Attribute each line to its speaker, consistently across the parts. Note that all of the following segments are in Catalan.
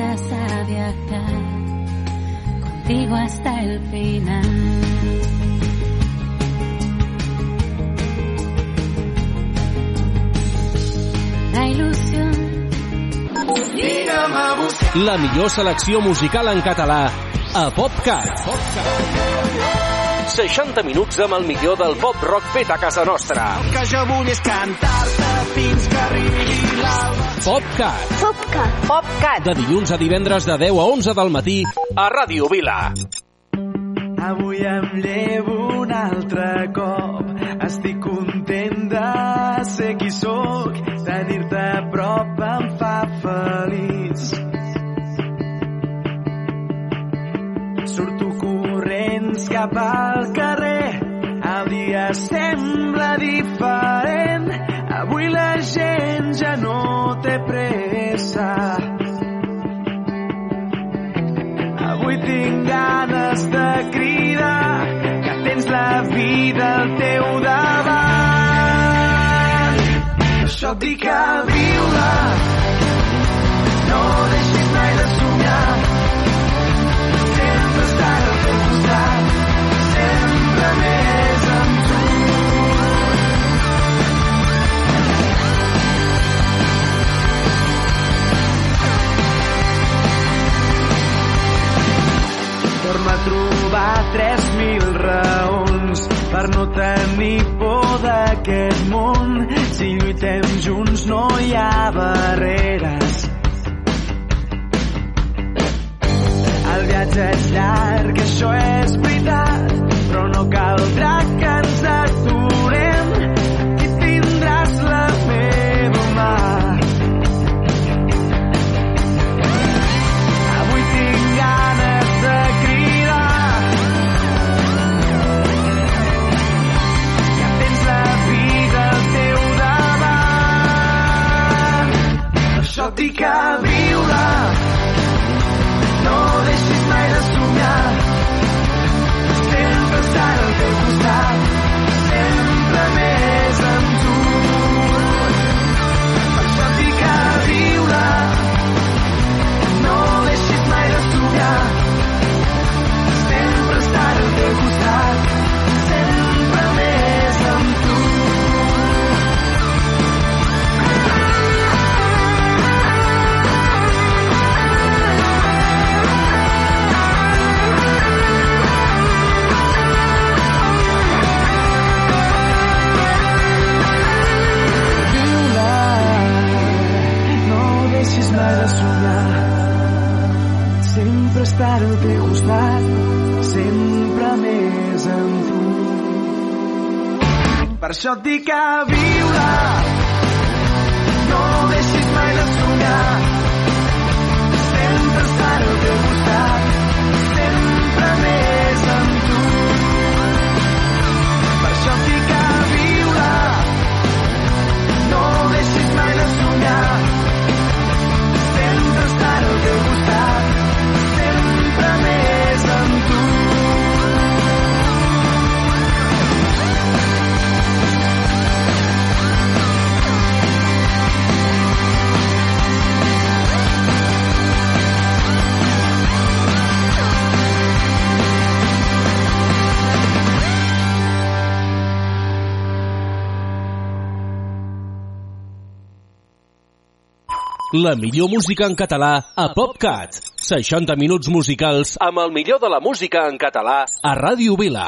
Speaker 1: empiezas a viajar, contigo hasta el final. La ilusión.
Speaker 2: La millor selecció musical en català a PopCat. 60 minuts amb el millor del pop rock fet a casa nostra.
Speaker 3: El que jo vull és cantar-te fins que arribi l'alba.
Speaker 2: PopCat.
Speaker 4: PopCat. PopCat.
Speaker 2: De dilluns a divendres de 10 a 11 del matí a Ràdio Vila.
Speaker 3: Avui em llevo un altre cop. Estic content de ser qui sóc. Tenir-te a prop em fa feliç. Surto corrents cap al carrer. El dia sembla diferent. Avui la gent ja no té pressa. Avui tinc ganes de cridar que tens la vida al teu davant. Això et dic a viure. No deixis mai de somiar. Sempre estar al teu costat, sempre més amb tu. Torna a trobar 3.000 raons per no tenir por d'aquest món. Si lluitem junts no hi ha barreres. El viatge és llarg, això és veritat, però no caldrà que ens aturem i tindràs la meva mà. Avui tinc ganes de cridar que tens la vida al teu davant. Això et dic a viure. No deixis mai de somiar. Sempre estar al teu costat, sempre més amb tu. Per això et dic a viure. No deixis mai de somiar. Sempre estar al teu costat, sempre més amb tu. Mai de somiar. Sempre estar al teu costat, sempre més amb tu. Per això et dic a viure. No deixis mai de somiar. Sempre estar al teu costat, sempre més amb tu. Per això et dic a viure. No deixis mai de somiar. Sempre estar al teu costat, sempre més amb tu.
Speaker 2: La millor música en català a PopCat. 60 minuts musicals amb el millor de la música en català a Ràdio Vila.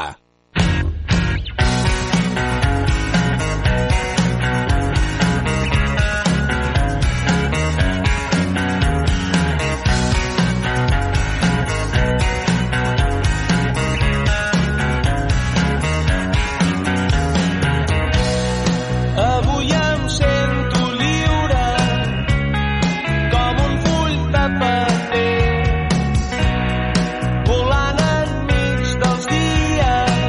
Speaker 3: Volant enmig dels dies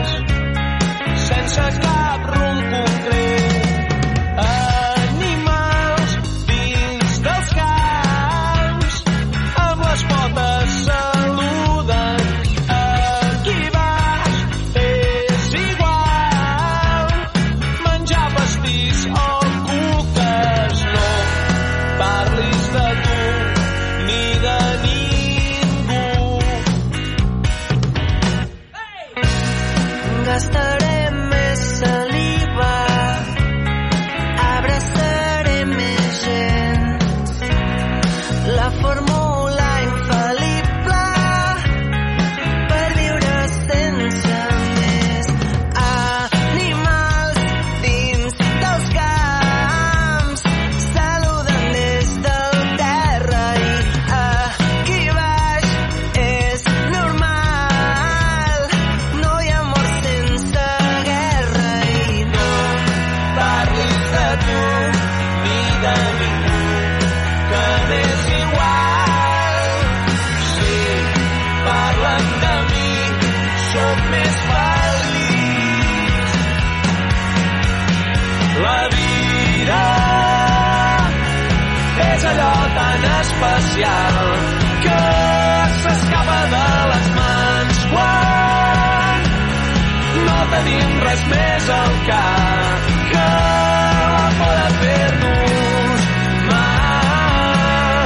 Speaker 3: allò tan especial que s'escapa de les mans quan no tenim res més al cap que la por de fer-nos mal.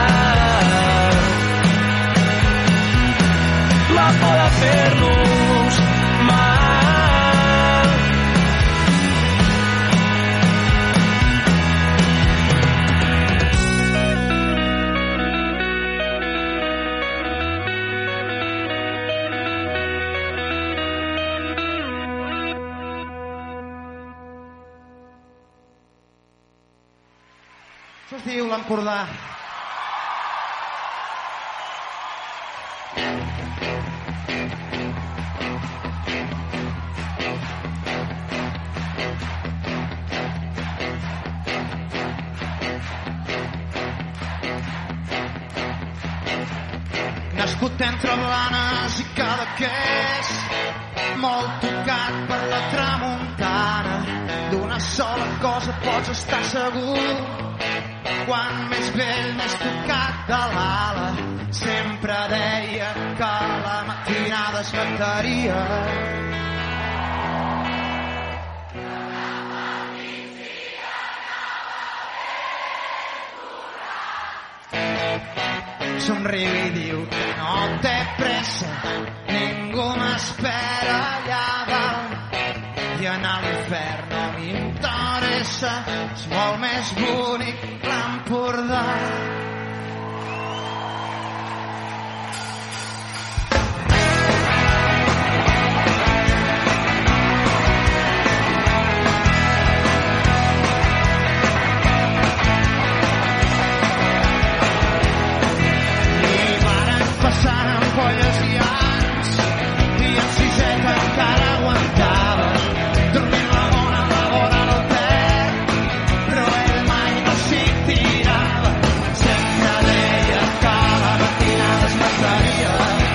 Speaker 3: La por de fer-nos mal.
Speaker 4: Això es diu l'Empordà. Nascut entre blanes i Cadaqués, molt tocat per la tramuntana, d'una sola cosa pots estar segur. Quan més vell, més tocat de l'ala, sempre deia que la matinada es cantaria. Somriu i diu que no té pressa, ningú m'espera allà dalt, i anar a l'infern no m'interessa, és molt més bonic l'Empordà. Passant ampolles i anys, i en siseta encara aguantava, dormint la mona amb la vora del pet, però ell mai no s'hi tirava, sempre deia que la matinada es mataria,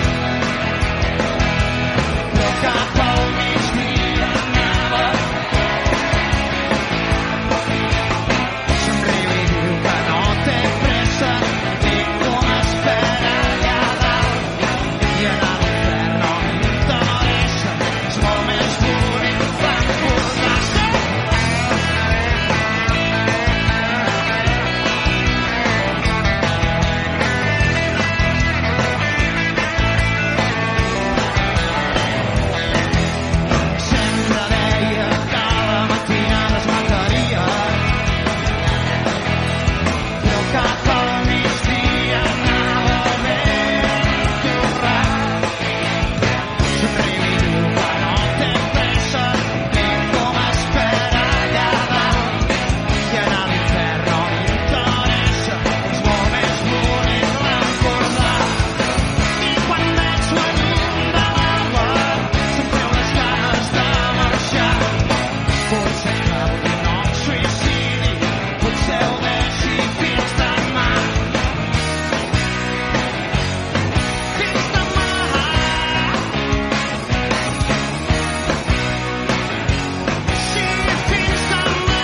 Speaker 4: però cap al migdia anava. Somriu i diu que no té pressa, ningú m'espera allà dalt, i anar a l'infern no m'interessa, és molt més bonic l'Empordà. Sempre deia que la matinada es mataria, però cap al migdia anava ben torrat. Somriu i diu que no té pressa, ningú m'espera allà dalt, i anar a l'infern no m'interessa, és molt més bonic l'Empordà. I quan veig la llum de l'alba, sempre unes ganes de marxar. Potser acabo d'un nou suïcidi, potser ho deixi fins demà. Fins demà. Sí, fins demà.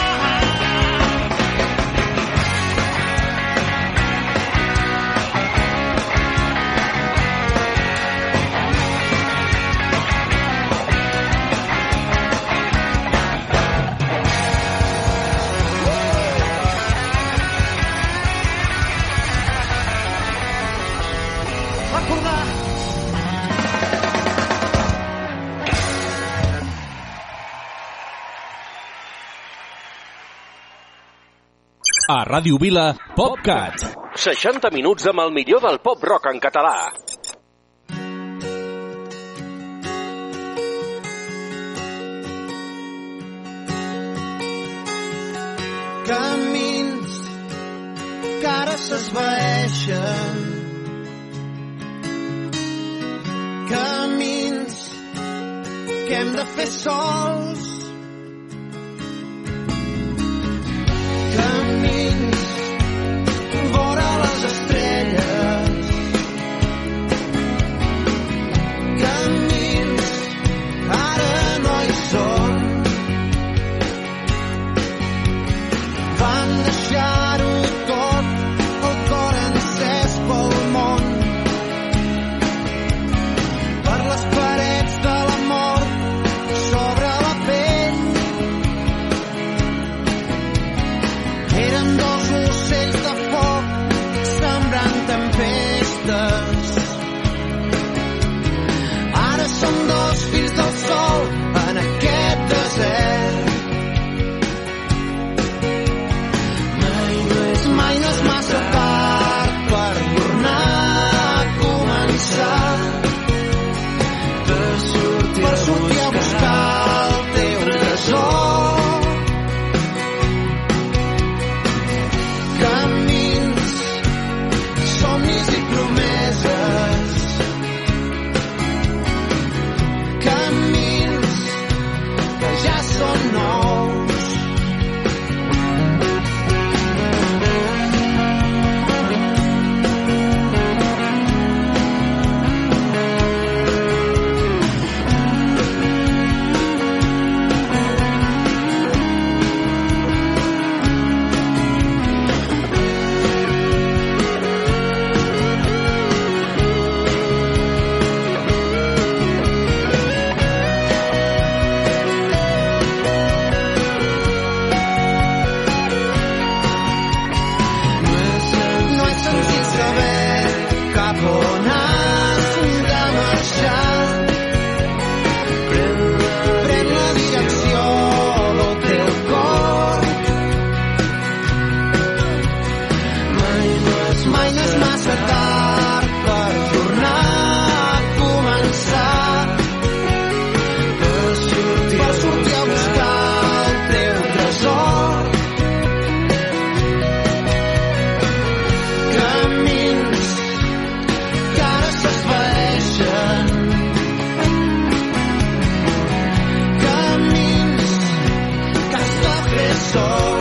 Speaker 4: L'Empordà.
Speaker 2: A Ràdio Vila, PopCat. 60 minuts amb el millor del pop rock en català.
Speaker 4: Camins que ara s'esvaeixen, camins que hem de fer sols, camins vora les estrelles, camins ara no hi són, van deixar-ho tot mai no és massa tard per tornar a començar, per sortir a buscar el teu tresor. Camins que ara s'esvaeixen, camins que has de fer sol.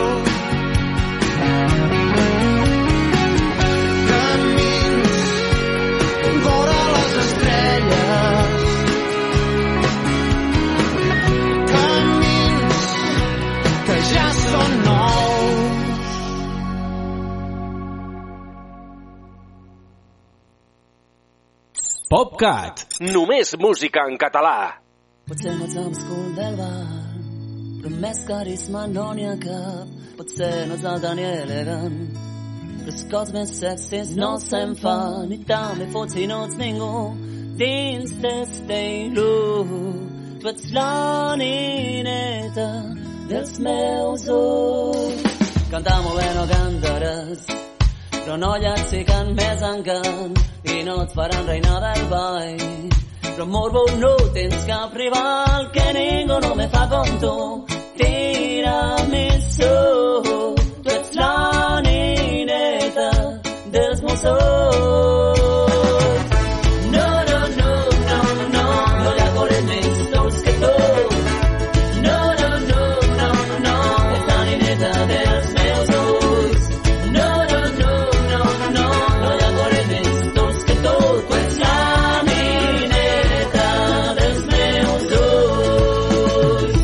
Speaker 2: PopCat, només música en català.
Speaker 1: Potser no ets l'Amscul del bar, però més carisma no n'hi ha cap. Potser no ets el Daniel elegant, però els cops més sexis no se'n fan. I també fots si no ets ningú dins d'este-il·lu. Tu ets la nineta dels meus ulls. Cantar molt bé no cantaràs, però no llanciquen més encant i no et faran reina del ball. Però morbo no tens cap rival, que ningú no me fa com tu. Tiramisú, tu ets la nineta dels meus ulls. No, no, no, no, no, no hi ha corrent més dolç que tu. No, no, no, no, no, ets la nineta dels meus ulls. No, no, no, no, no, no hi ha corrent més dolç que tu. Tu ets la nineta dels meus ulls.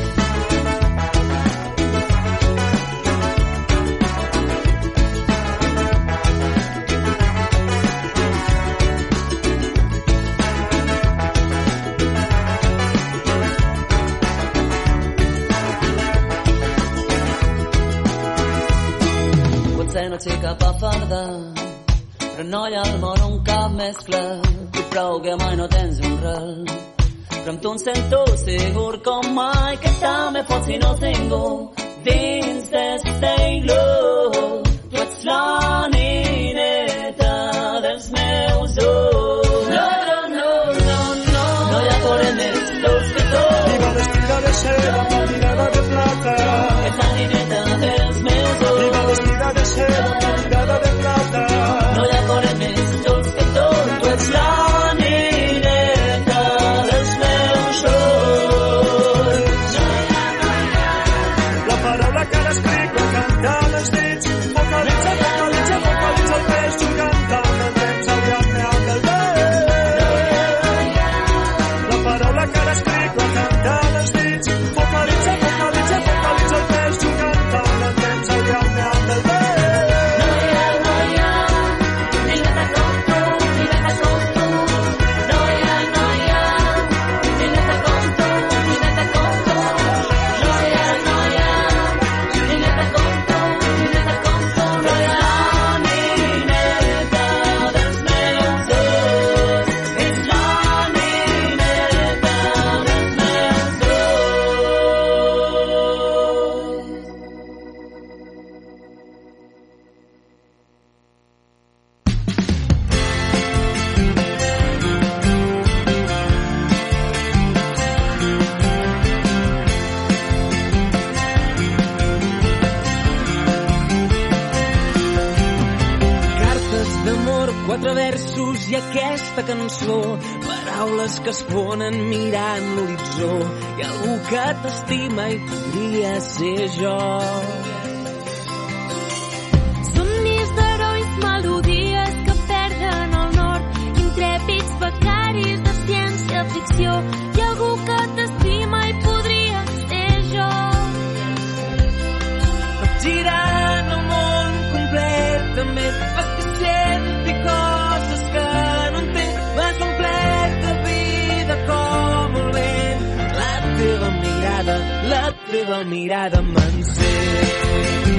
Speaker 1: Potser no ets cap a fardar, però no hi ha al món un cap més clar. I prou que mai no tens un ral, però amb tu em sento segur com mai, que també fots si no ets ningú dins d'este-il·lu. Tu ets la nineta dels meus ulls. No, no, no, no, no, no hi ha corrent més dolç que tu.
Speaker 3: Iba vestida de seda con mirada de plata.
Speaker 1: Ets la nineta dels meus ulls.
Speaker 3: Iba vestida de seda con mirada de plata.
Speaker 1: No hi ha corrent més dolç que tu. Tu ets la nineta dels meus ulls.
Speaker 3: La paraula que ara escric la canta amb els dits. Vocalitza, vocalitza, vocalitza el pes jugant amb el temps al llarg del vent. La paraula que ara escric la canta amb els dits. Vocalitza, vocalitza, vocalitza el pes jugant amb el temps al llarg del vent.
Speaker 5: Quatre versos i aquesta cançó, paraules que es fonen mirant l'horitzó. Hi ha algú que t'estima i podria ser jo.
Speaker 6: Somnis d'herois, melodies que perden el nord, intrèpids becaris de ciència-ficció. Hi ha algú que t'estima i podria ser jo.
Speaker 5: Girant el món completament, vas creixent i coses que no entenc, vas omplert de vida com el vent. La teva mirada m'encén.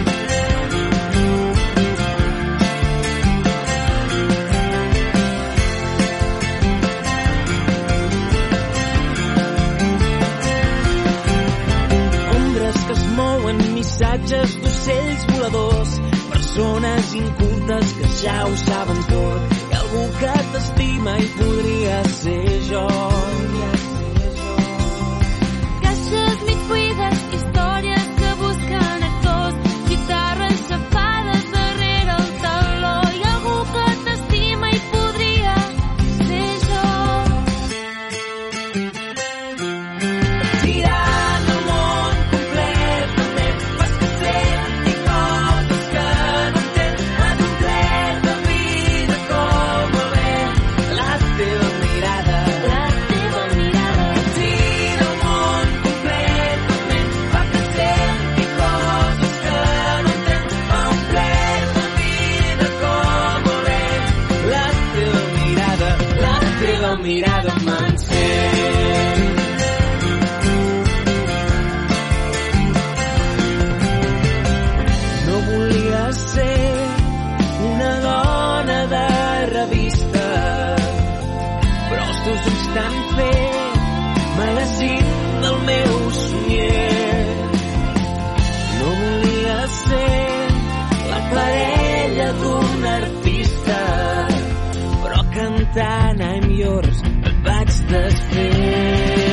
Speaker 5: Que es mouen, missatges d'ocells voladors, persones incultes que ja ho saben tot. Hi ha algú que t'estima i podria ser jo.
Speaker 6: Caixes mig buides, històries que busquen actors, guitarres xafades darrere el taló. Hi ha algú que t'estima i podria ser jo.
Speaker 5: Tirant el món completament, fas que senti coses que no entens. M'has omplert de vida com el vent, la teva mirada.
Speaker 6: La teva mirada.
Speaker 5: Tira el món completament, fa que senti coses que no entens. M'ha omplert de vida com el vent, la teva mirada m'encén. No volia ser una dona de revista, però els teus ulls t'han fet magazín del meu somnier. No volia ser la parella d'un artista, però cantant I'm yours et vaig desfer.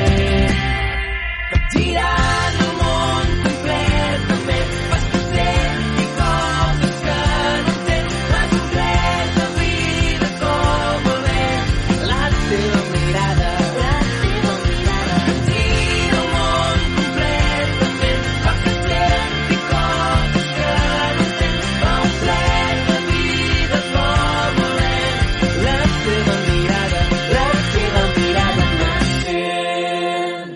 Speaker 5: Tirant el món completament, fas que senti coses que no entens. M'has omplert de vida com el vent, la teva mirada.
Speaker 6: La teva mirada.
Speaker 5: Tira el món completament, fa que senti coses que no entens. M'ha omplert de vida com el vent, la teva mirada m'encén.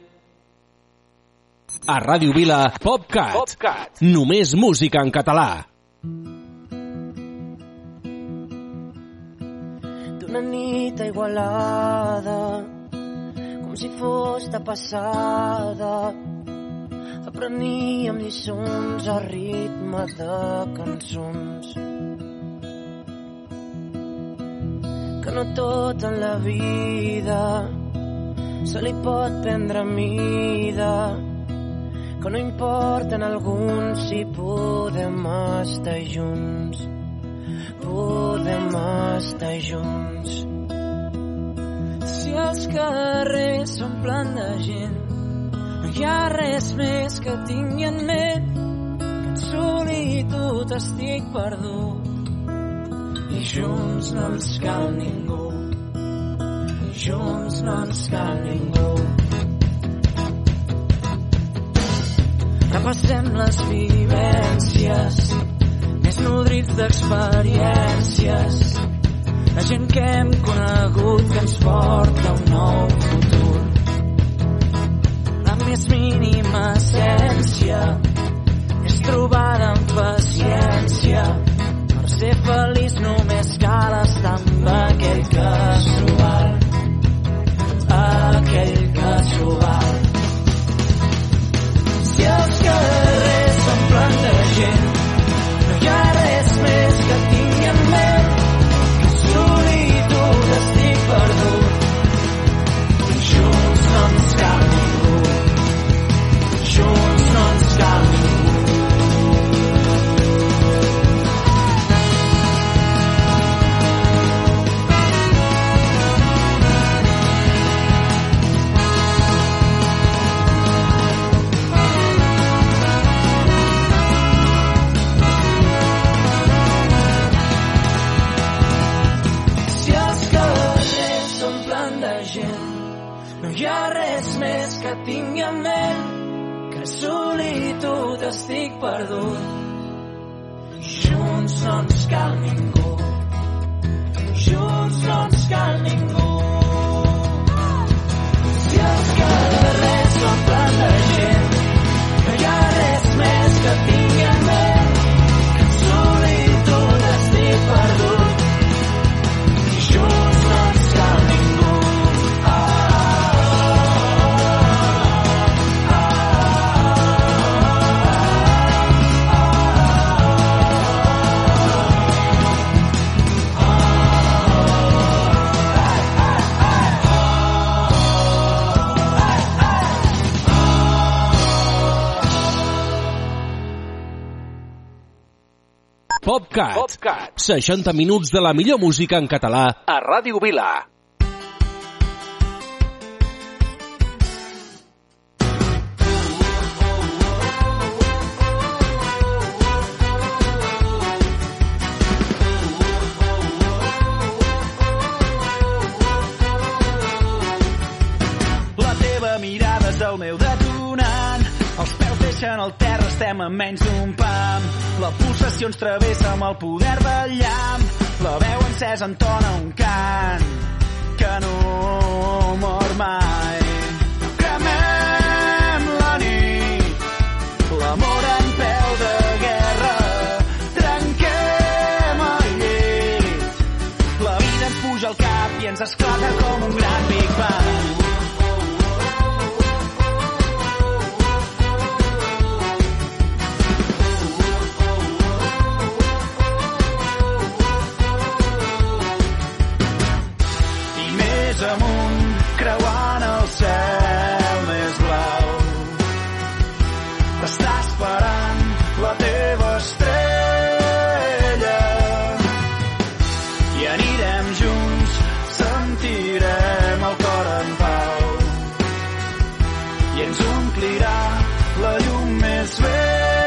Speaker 2: A Ràdio Vila, PopCat. Només música en català.
Speaker 5: D'una nit a Igualada, com si fos de passada, apreníem lliçons a ritme de cançons. Que no tot en la vida se li pot prendre mida, que no importa en alguns si podem estar junts. Podem estar junts. Si els carrers s'omplen de gent, no hi ha res més que tingui en ment, que en solitud estic perdut. I junts no ens cal ningú. I junts no ens cal ningú. Repassem les vivències, més nodrits d'experiències, la gent que hem conegut que ens porta un nou futur. La més mínima essència és trobada amb paciència. Per ser feliç només cal estar amb aquell que s'ho val. Aquell que s'ho val. Si els carrers s'omplen de gent, no hi ha res més que tingui en ment, que en solitud estic perdut. I junts no ens cal ningú. Junts no ens cal ningú. No hi ha res més que tingui en ment, que en solitud estic perdut. Junts no ens cal ningú. Junts no ens cal ningú. Si els carrers s'omplen de gent, no hi ha res més que tingui en ment, que en solitud estic perdut. I junts no ens cal ningú.
Speaker 2: PopCat. 60 minuts de la millor música en català a Ràdio Vila.
Speaker 3: Mirada és el meu detonant, els peus deixen el terra, estem a menys d'un pam. La pulsació ens travessa amb el poder del llamp, la veu encesa entona un cant que no mor mai. Cremem la nit, l'amor en peu de guerra, trenquem el llit, la vida ens puja al cap i ens esclata com un gran Big Bang. Amunt, creuant el cel més blau, t'està esperant la teva estrella i anirem junts, sentirem el cor en pau i ens omplirà la llum més vella.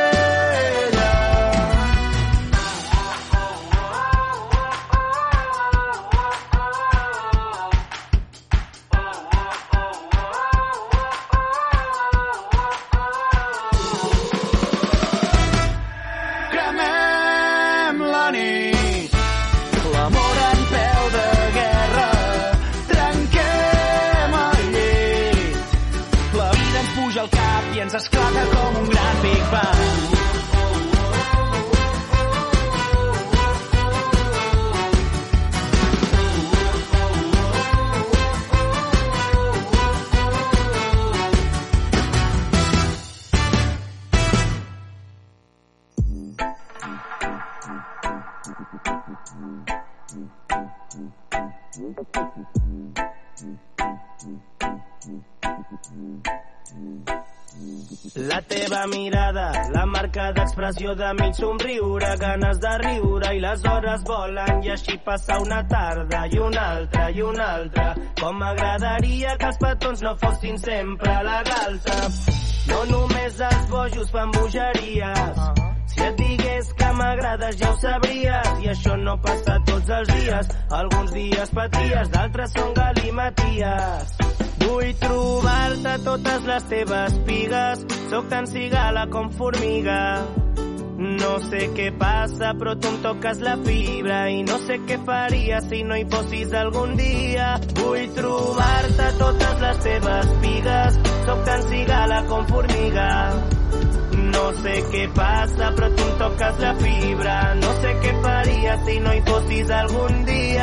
Speaker 3: Ens esclata com un gran Big Bang.
Speaker 7: La teva mirada, la marca d'expressió de mig somriure, ganes de riure i les hores volen i així passa una tarda i una altra i una altra. Com m'agradaria que els petons no fossin sempre a la galta. No només els bojos fan bogeries. Si et digués que m'agrades ja ho sabries i això no passa tots els dies. Alguns dies paties, d'altres són galimaties. Vull trobar-te totes les teves pigues, sóc tan cigala com formiga. No sé què passa, però tu em toques la fibra i no sé què faria si no hi fossis algun dia. Vull trobar-te totes les teves pigues, sóc tan cigala com formiga. No sé què passa, però tu em toques la fibra, no sé què faria si no hi fossis algun dia.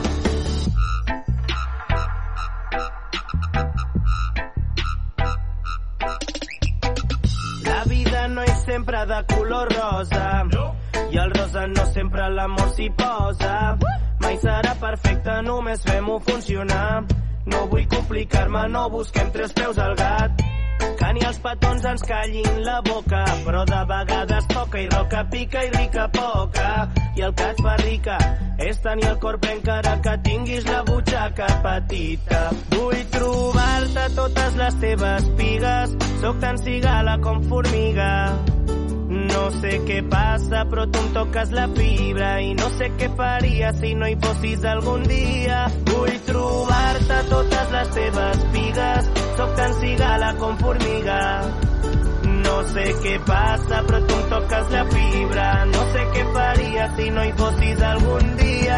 Speaker 7: La vida no és sempre de color rosa i el rosa no sempre l'amor s'hi posa. Mai serà perfecte, només fem-ho funcionar. No vull complicar-me, no busquem tres peus al gat. Que ni els petons ens callin la boca, però de vegades poca i roca pica i rica poca. I el que et fa rica és tenir el cor ple encara que tinguis la butxaca petita. Vull trobar-te totes les teves pigues, sóc tan cigala com formiga. No sé què passa, però tu em toques la fibra i no sé què faria si no hi fossis algun dia. Vull trobar-te totes les teves pigues, sóc tan cigala com formiga. No sé què passa, però tu em toques la fibra, no sé què faria si no hi fossis algun dia.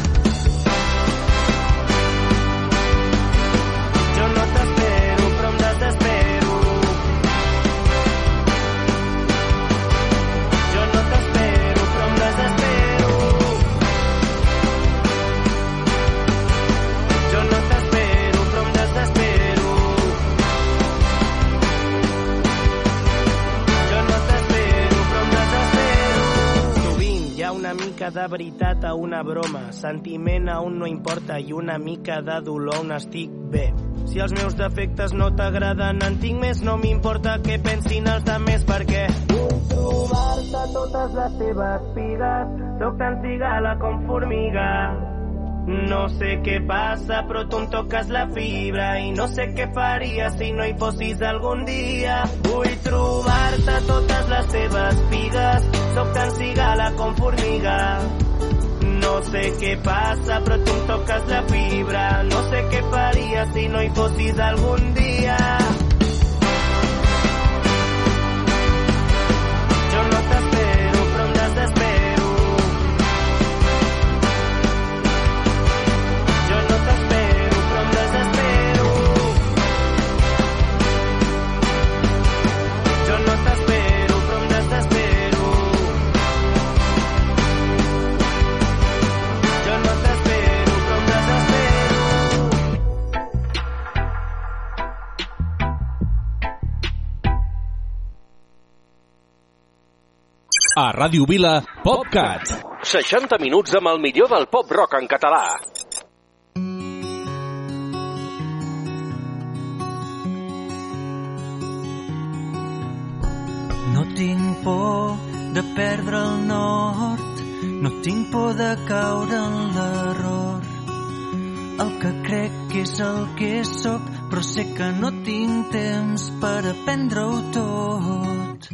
Speaker 7: Jo no t'espero, però em desespero. Una mica de veritat a una broma, sentiment a un no importa i una mica de dolor on estic bé. Si els meus defectes no t'agraden, en tinc més, no m'importa què pensin els altres perquè vull trobar trobar-te totes les teves pigues. Soc tan cigala com formiga. No sé què passa, però tu em toques la fibra i no sé què faria si no hi fossis algun dia. Vull trobar-te totes les teves pigues. Soc tan cigala com formiga. No sé què passa, però tu em toques la fibra. No sé què faria si no hi fossis algun dia. Jo no t'espero, però em desespero. Jo no t'espero, però em desespero. Jo no t'espero, però em desespero. Jo no t'espero, però em desespero.
Speaker 2: A Ràdio Vila, PopCat. 60 minuts amb el millor del pop rock en català.
Speaker 3: No tinc por de perdre el nord, no tinc por de caure en l'error. El que crec que és el que sóc, però sé que no tinc temps per aprendre-ho tot.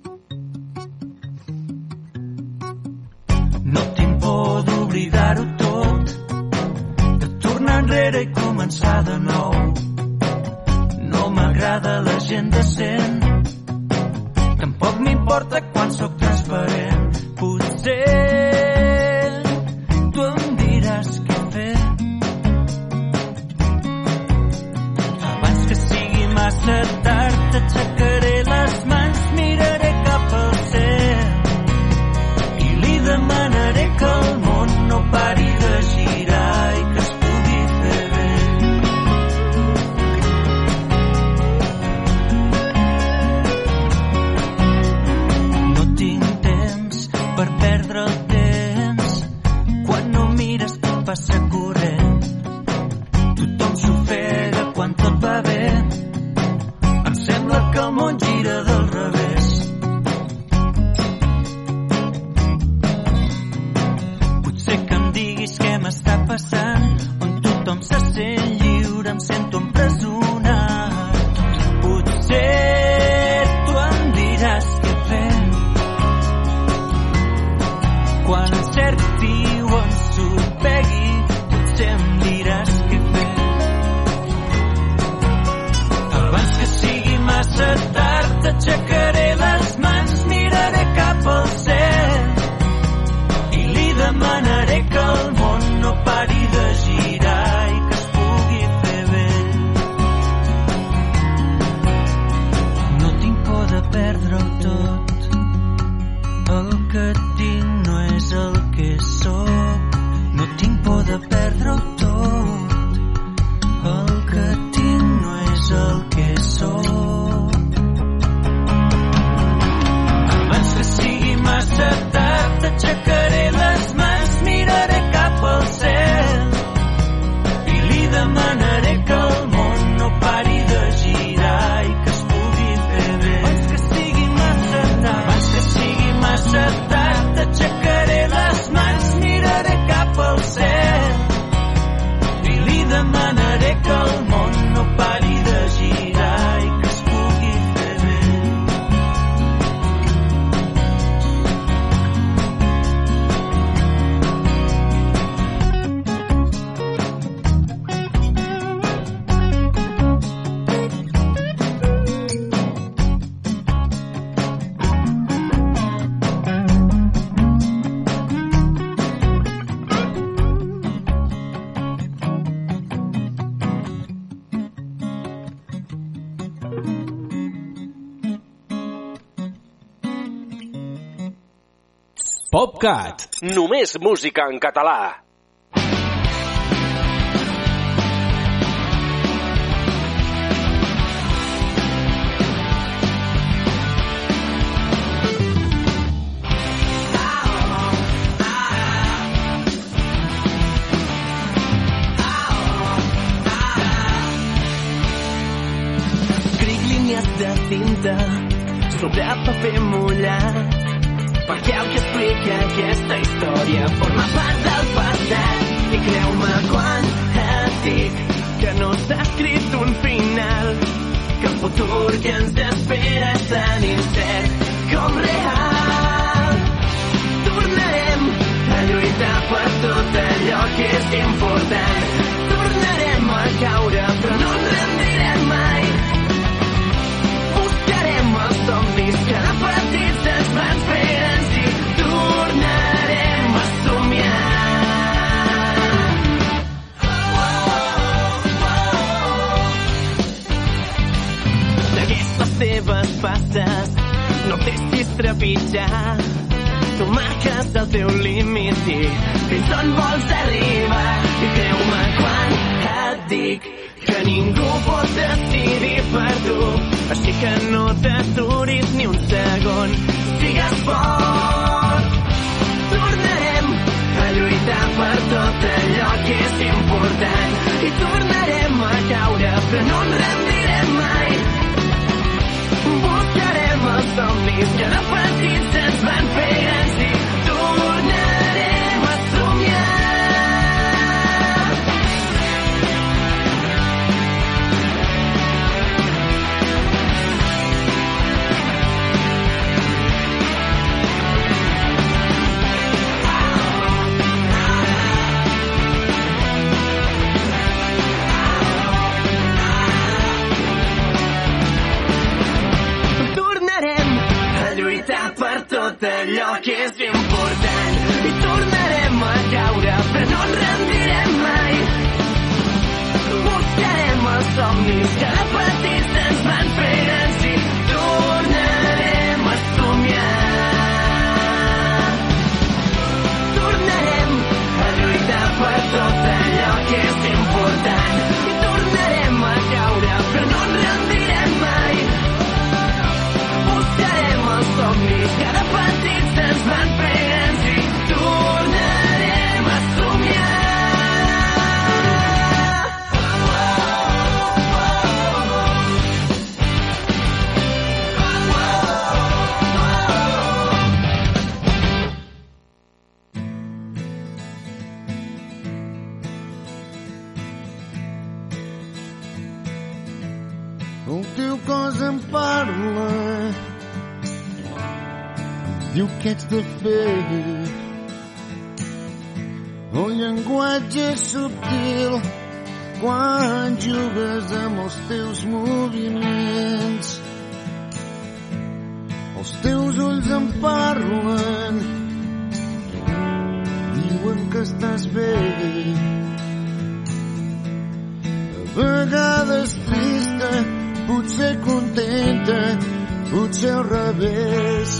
Speaker 3: No tinc por d'oblidar-ho tot, de tornar enrere i començar de nou. No m'agrada la gent decent, tampoc m'importa quan sóc transparent. Potser tu em diràs què fer abans que sigui massa tard. T'aixecaré les mans, miraré cap al cel i li demanaré que el món no pari de girar i que es pugui fer bé. No tinc temps per perdre el temps. Quan no mires tot passa corrent. Tothom s'ofega quan tot va bé. Em sembla que el món gira del revés. Potser que em diguis què m'està passant, on tothom se sent lliure, em sento empresonat. Potser tu em diràs què fer quan encerti o ensopegui. Potser em diràs què fer abans que sigui massa tard. T'aixecaré les mans, miraré cap al cel i li demanaré que el món no pari de girar i que es pugui fer bé. No tinc por de perdre-ho tot. El que tinc no és el que sóc. No tinc por de perdre-ho tot. El que tinc no és el que sóc. Abans que sigui massa tard, t'aixecaré les mans, miraré cap al cel i li demanaré que el món no pari de girar i que es pugui fer bé. Abans que sigui massa tard, abans que sigui massa tard, t'aixecaré les mans, miraré cap al cel i li demanaré que el món no pari de girar i que es pugui fer bé.
Speaker 2: PopCat. Només música en català.
Speaker 3: Escric línies de tinta sobre paper mullat
Speaker 7: que explica aquesta història forma part del passat i creu-me quan et dic que no s'ha escrit un final, que el futur que ens espera és tan incert com real. Tornarem a lluitar per tot allò que és important, tornarem a caure però no ens rendirem mai, buscarem els somnis que de petits ens van fer grans i tornarem a somiar. D'aquestes teves passes no deixis trepitjar, tu marques el teu límit i fins on vols arribar. I creu-me quan et dic que ningú pot decidir per tu, així que no t'aturis ni un segon, sigues fort. Tornarem a lluitar per tot allò que és important i tornarem a caure però no ens rendirem mai, buscarem els somnis que de petits ens van fer grans i tornarem a somiar. Per tot allò que és important i tornarem a caure però no ens rendirem mai, buscarem els somnis que de petits ens van fer grans i tornarem a somiar. Tornarem a lluitar per tot allò que és important i tornarem a caure però no ens rendirem mai, buscarem els somnis que de petits ens van fer grans i tornarem a somiar.
Speaker 8: El teu cos em parla, diu que ets de fer. El llenguatge és subtil quan jugues amb els teus moviments. Els teus ulls em parlen, diuen que estàs bé. A vegades trista, potser contenta, potser al revés.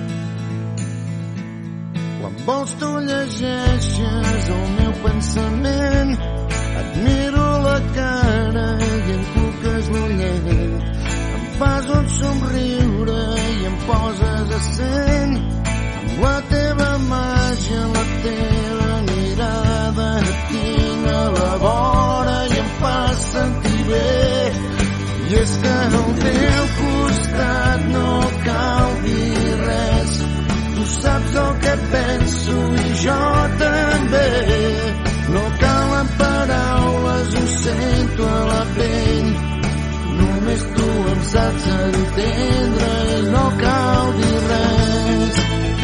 Speaker 8: Quan vols tu llegeixes el meu pensament, et miro la cara i em toques l'ullet. Em fas un somriure i em poses accent, amb la teva màgia, la teva mirada, et tinc a la vora i em fas sentir bé. I és que al teu costat no cal dir res, tu saps el que penso i jo també. No calen paraules, ho sento a la pell, només tu em saps entendre i no cal dir res.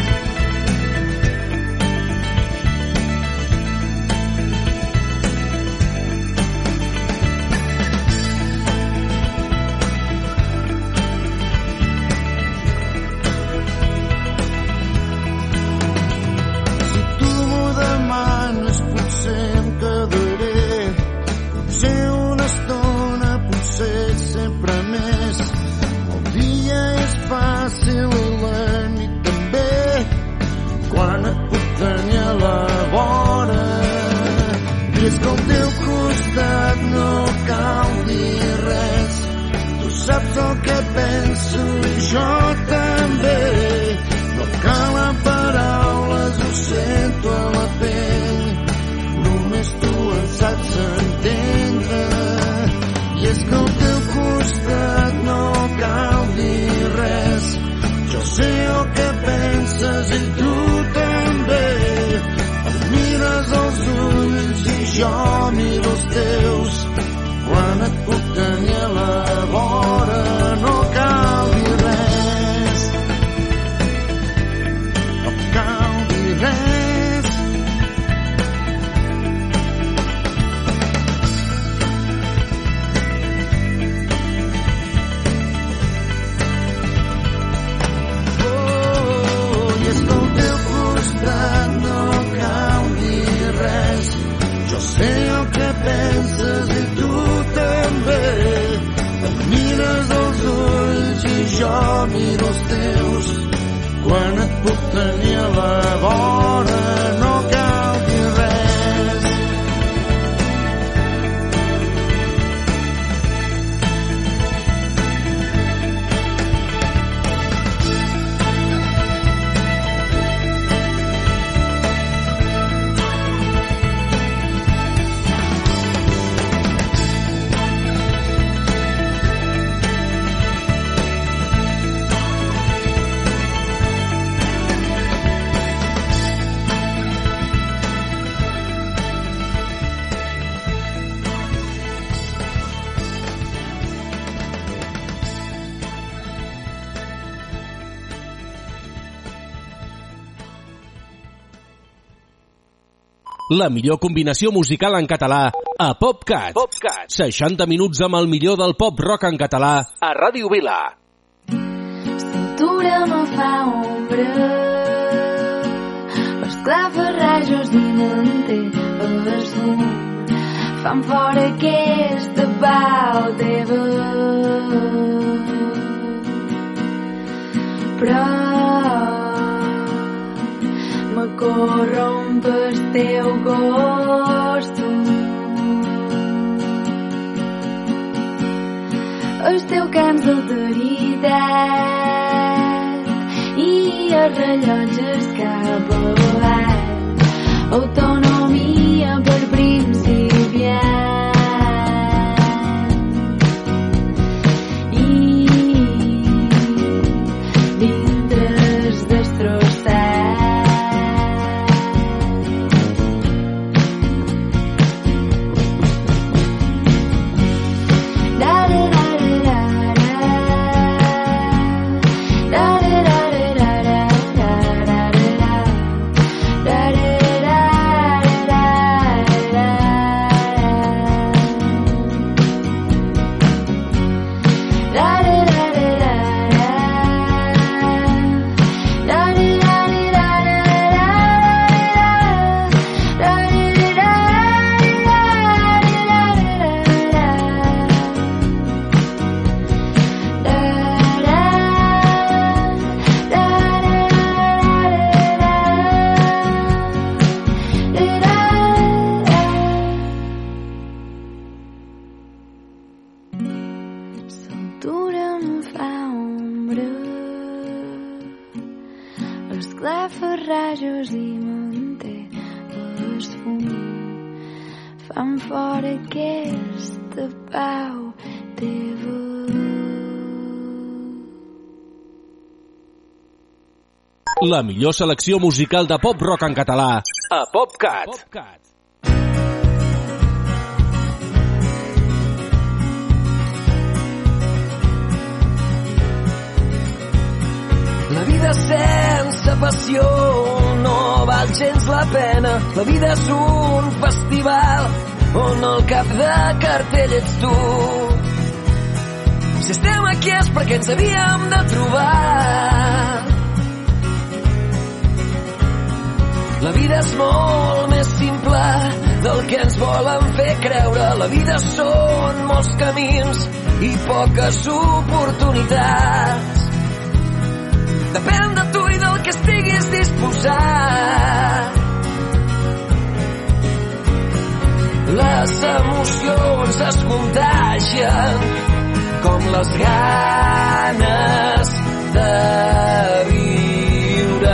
Speaker 8: Fàcil i la nit també, quan et puc tenir a la vora. I és que al teu costat no cal dir res, tu saps el que penso i jo també. No calen paraules, ho sento a la pell, només tu em saps entendre. I és que al teu costat no cal dir res, jo sé el que penses i tu
Speaker 2: La millor combinació musical en català a PopCat. 60 minuts amb el millor del pop rock en català a Ràdio Vila.
Speaker 6: Cintura me fa ombra, esclafarrajos i manté els fum fan fora aquesta pau teva. Però me corromp el teu costum, el teu cants d'alteritat i els rellotges cap avall, autonomia per principiant i dintres destrossat. Esclafarrajos i manté els fum fan fora aquesta pau teva.
Speaker 2: La millor selecció musical de pop rock en català a PopCat.
Speaker 5: La vida sense passió no val gens la pena. La vida és un festival on el cap de cartell ets tu. Si estem aquí és perquè ens havíem de trobar. La vida és molt més simple del que ens volen fer creure. La vida són molts camins i poques oportunitats. Depèn de tu i del que estiguis disposat. Les emocions es contagien com les ganes de viure.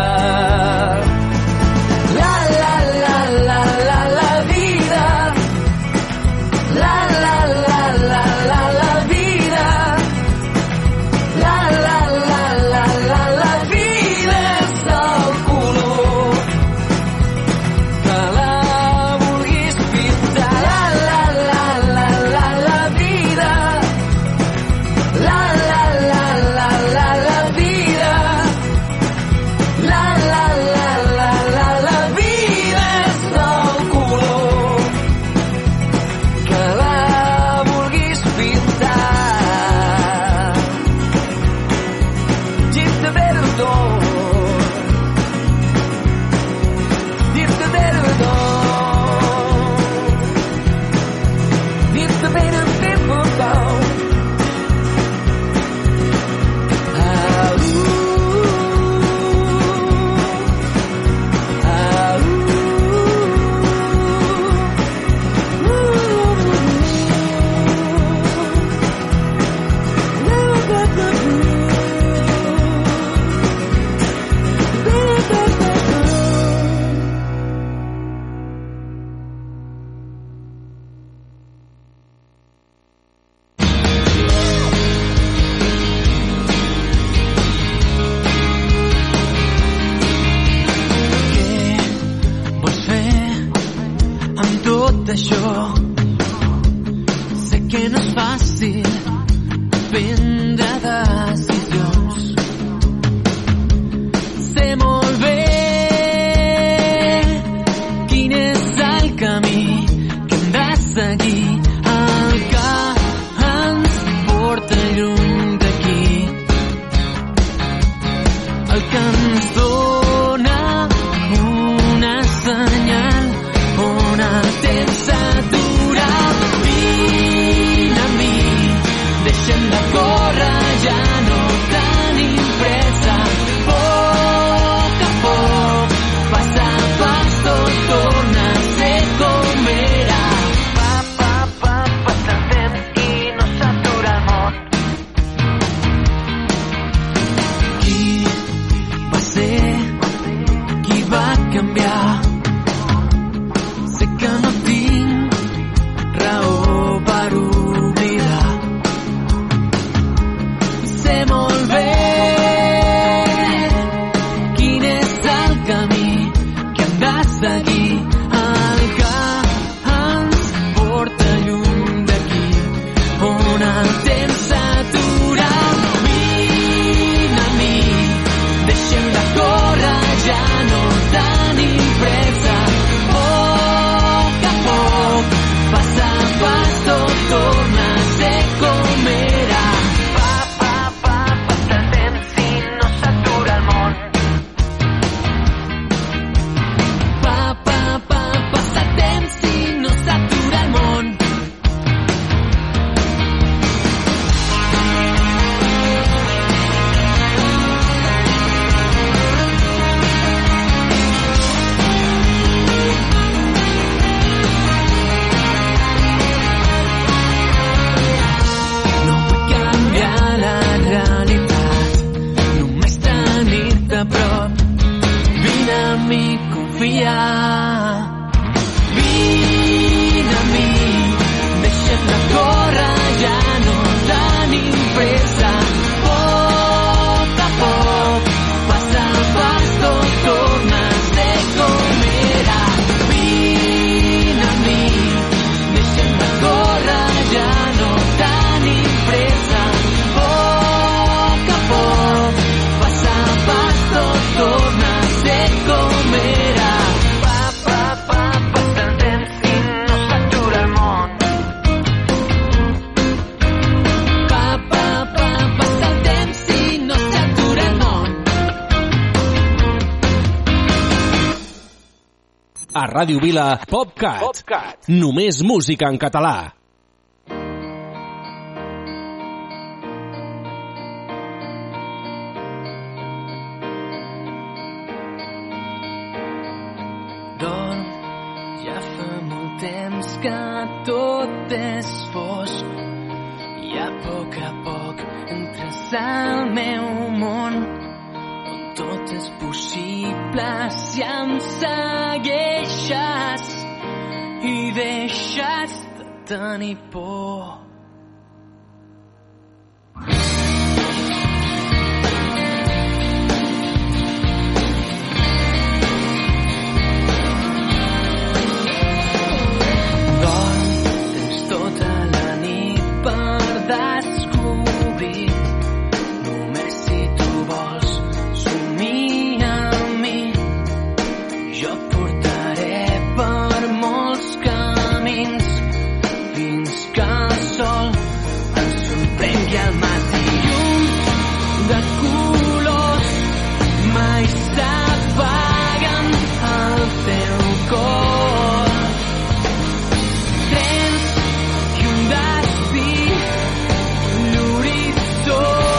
Speaker 5: La la la la la la vida. La la la la la la vida. La la la la la la vida és el color que la vulguis pintar. La la la la la la vida. La la la la la la vida. La la la la la la vida és el color que la vulguis pintar. Gift of Eredon. Gift of Eredon. Gift of Eredon.
Speaker 3: Vols fer amb tot això? Sé que no és fàcil prendre decisions. Sé molt bé quin és
Speaker 5: mi el que ens porta lluny d'aquí, on el temps s'atura. Vine a mi, deixem de córrer, ja no tenim pressa. Poc a poc, pas a pas, tot torna a ser com era. Passa el temps i no s'atura el món. Passa el temps i no s'atura el món. No vull canviar la realitat, només tenir-te a prop. Vine a mi, confia. Vine a mi, deixem de córrer, ja no tenim pressa. Poc a poc, pas a pas, tot torna a ser com era. Vine a mi, deixem de córrer, ja no tenim pressa. Poc a poc, pas a pas, tot torna a ser com era. Passa el temps i no s'atura el món. Passa el temps i no s'atura el món.
Speaker 2: A Ràdio Vila, PopCat. Només música en català.
Speaker 5: Dorm, ja fa molt temps que tot és fosc i a poc entres al meu món on tot és possible si em segueixes i deixes de tenir por. Tens tota la nit per descobrir. Només si tu vols somia amb mi. Jo et portaré per molts camins fins que el sol ens sorprengui al matí. Llums de colors mai s'apaguen al teu cor. Trens i un destí, l'horitzó.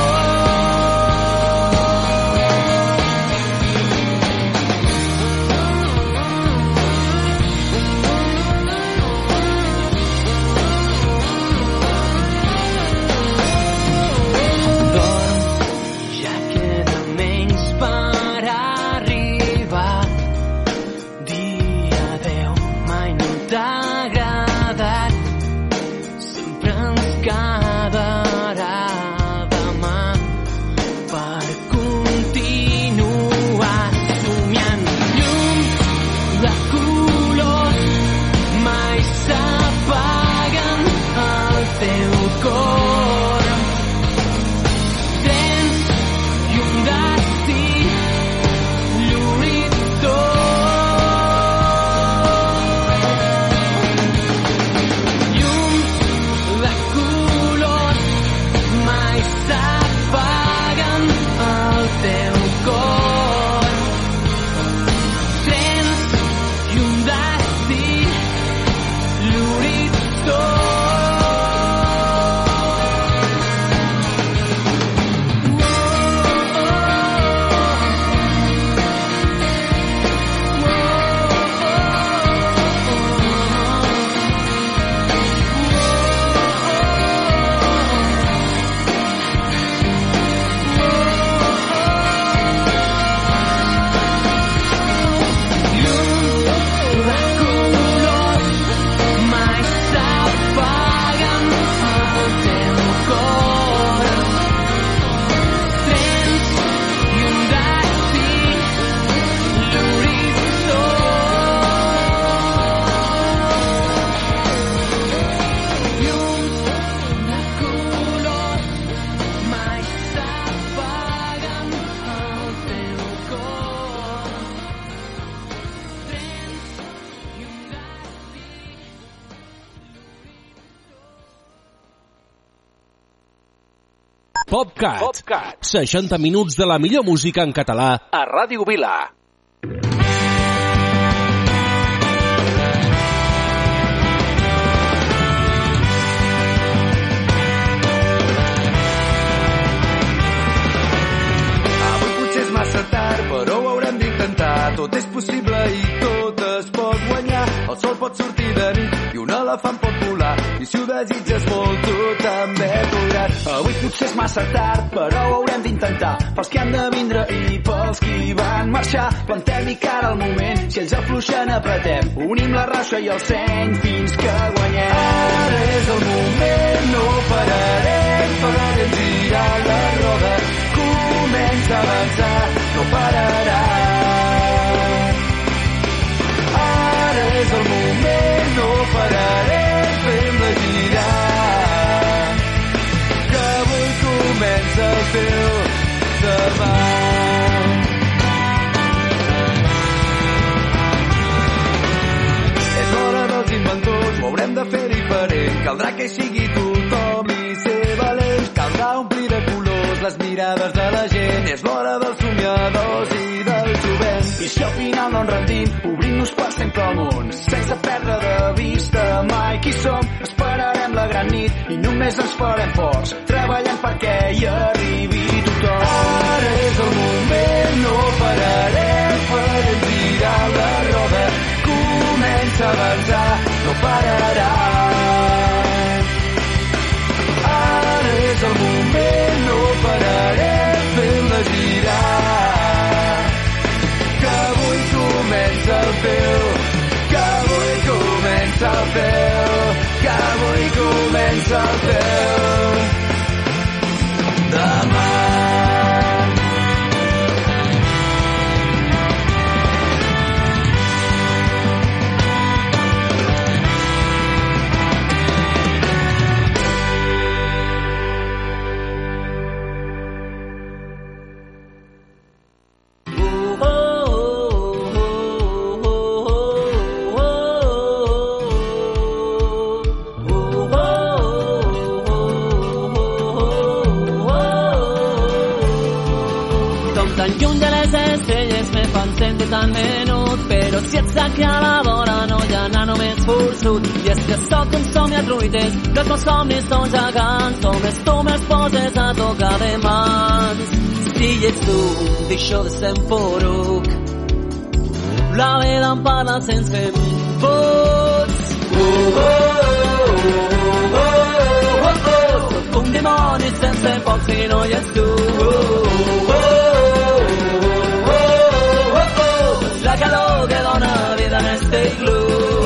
Speaker 5: Dorm, ja queda menys per arribar. Dia de
Speaker 2: PopCat. 60 minuts de la millor música en català a Ràdio Vila.
Speaker 3: Massa tard, però ho haurem d'intentar. Tot és possible i tot es pot guanyar. El sol pot sortir de nit i un elefant pot volar. I si ho desitges molt, tu també podràs. Avui potser és massa tard, però ho haurem d'intentar. Pels que han de vindre i pels qui van marxar. Plantem-hi cara al moment, si ells afluixen apretem. Unim la raixa i el seny fins que guanyem. Ara és el moment, no pararem, farem girar la roda. Comença a avançar, no pararà. Ara és el moment, no pararem, fem-la girar. Que avui comença el teu demà. És l'hora dels inventors, ho haurem de fer diferent. Caldrà que hi sigui tothom i ser valents. Caldrà omplir de colors les mirades de la gent. És l'hora dels somiadors i del jovent. I si al final no ens rendim, obrim-nos per sempre al món, sense perdre de vista mai qui som. Esperarem la gran nit i només ens farem forts, treballant perquè hi arribi tothom. Ara és el moment, no pararem, farem girar la roda. Comença a avançar, no pararà. Ara és el moment, no pararem, fem-la girar. Que avui comença el teu, que avui comença el teu, que avui comença el teu demà.
Speaker 1: Tan menut, però si et sac a la vora no hi ha anar només forçut. I és que sóc un somni a truites, que els meus somnis són gegants. Només tu me'ls poses a tocar de mans. Si ets tu, deixo de ser un poruc. La vida em parla sense vots. Sóc un dimoni sense pocs i no hi ets tu. La calor que dona vida en este iglú.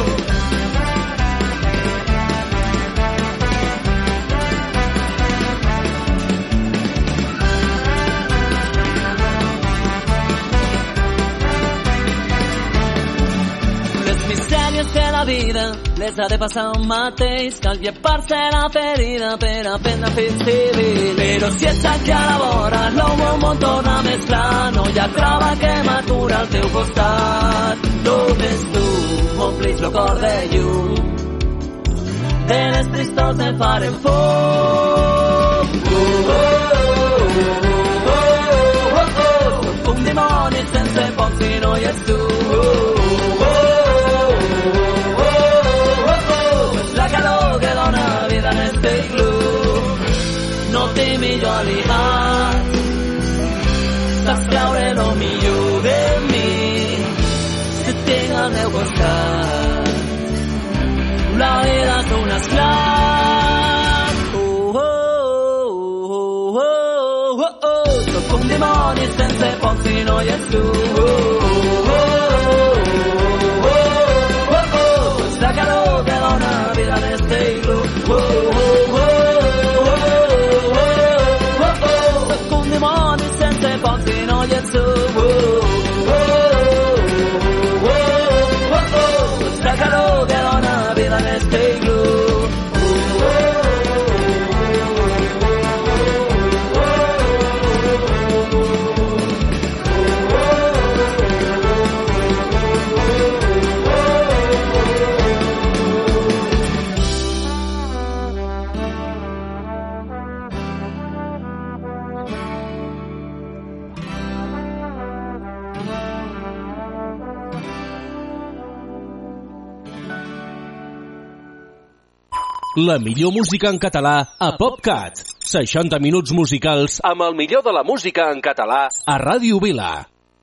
Speaker 1: Les misèries de la vida les ha de passar un mateix, cal llepar-se la ferida per aprendre a fer civil. Però si ets aquí a la vora, el meu món torna més clar. No hi ha trava que m'atura al teu costat. Només tu m'omplis el cor de llum, de les tristors me farem foc. Un dimoni sense pocs i no hi ets tu. La calor que dona vida en este iglú. No té millor aliat, saps treure lo millor de mi. Si et tinc al meu costat, la vida és un esclat. Sóc un dimoni sense pocs i no hi ets tu. La calor que dona vida en este iglú. Sóc un dimoni sense pocs i no hi ets tu. La calor que dona vida en este iglú.
Speaker 2: La millor música en català a PopCat. 60 minuts musicals amb el millor de la música en català a Ràdio Vila.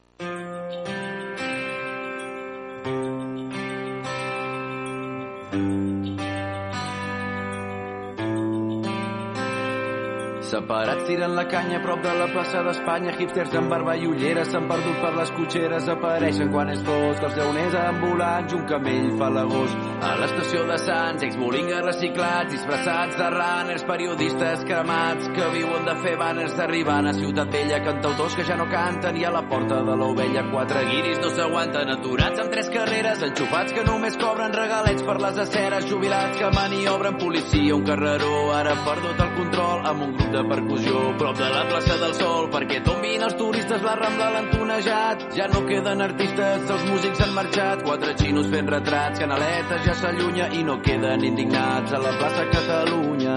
Speaker 9: Separats tiren la canya a prop de la plaça d'Espanya, hipsters amb barba i ulleres s'han perdut per les cotxeres, apareixen quan és fosc, els llauners ambulants, un camell fa l'agost. A l'estació de Sants, exbolingues reciclats, disfressats de runners, periodistes cremats que viuen de fer banners d'arribant a Ciutat Vella, cantautors que ja no canten, i a la porta de l'Ovella 4 guiris no s'aguanten, aturats amb 3 carreres, enxufats que només cobren regalets per les aceres, jubilats que maniobren, policia, un carreró ara perdut el control amb un grup de percussió prop de la plaça del Sol perquè tombin els turistes, la Rambla l'han tonejat, ja no queden artistes, els músics han marxat, 4 xinos fent retrats, Canaletes ja s'allunya i no queden indignats a la plaça Catalunya.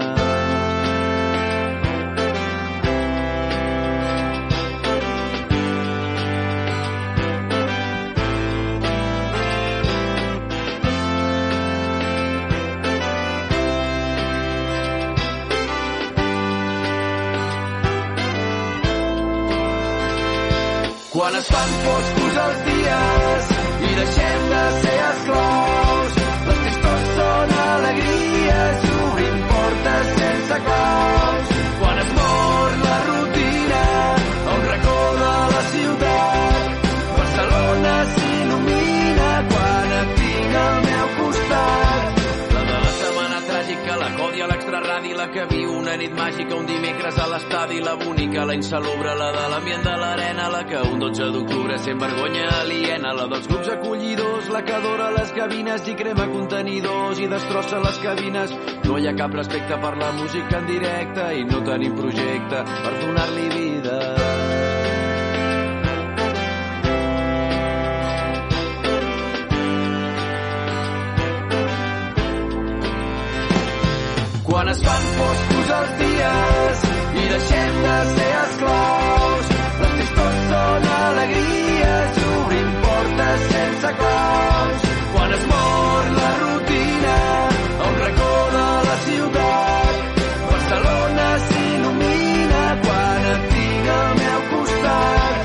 Speaker 9: Quan es fan foscos els dies i deixem de ser esclaus, les tristors són alegries i obrim portes sense claus. Quan es mor la rutina a un racó de la ciutat, Barcelona s'il·lumina quan et tinc al meu costat. La de la setmana tràgica, la còdia, l'extraradi, la que viu una nit màgica, un dimecres a l'estadi, la bonica, la insalubre, la de l'ambient de l'arena, la que un 12 d'octubre sent vergonya aliena, la dels grups acollidors, la que adora les gavines i crema contenidors i destrossa les cabines. No hi ha cap respecte per la música en directe i no tenim projecte per donar-li vida. Quan es fan foscos els dies i deixem de ser esclaus, les tristors són alegries i obrim portes sense claus. Quan es mor la rutina a un racó de la ciutat, Barcelona s'il·lumina quan et tinc al meu costat.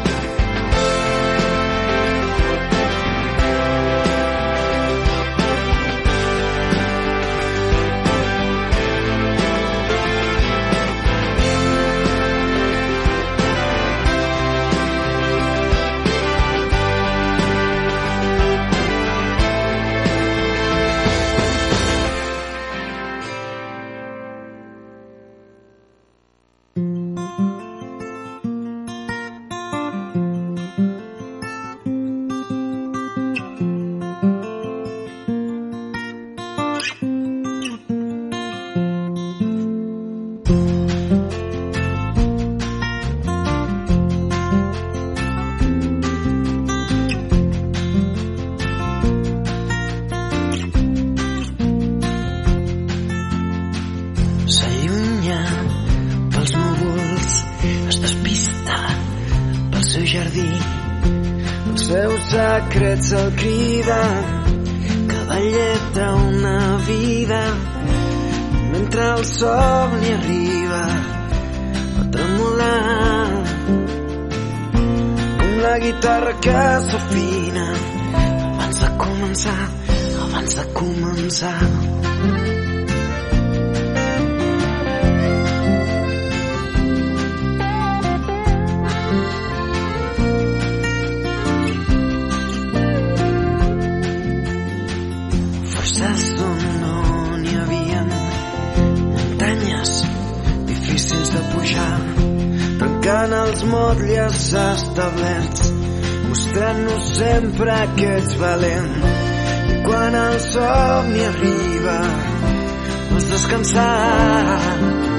Speaker 3: Secrets el crida, cada lletra una vida, mentre el somni arriba a tremolar, com la guitarra que s'afina abans de començar. On hi havia muntanyes difícils de pujar, trencant els motlles establerts, mostrant-nos sempre que ets valent. I quan el somni arriba, pots descansar.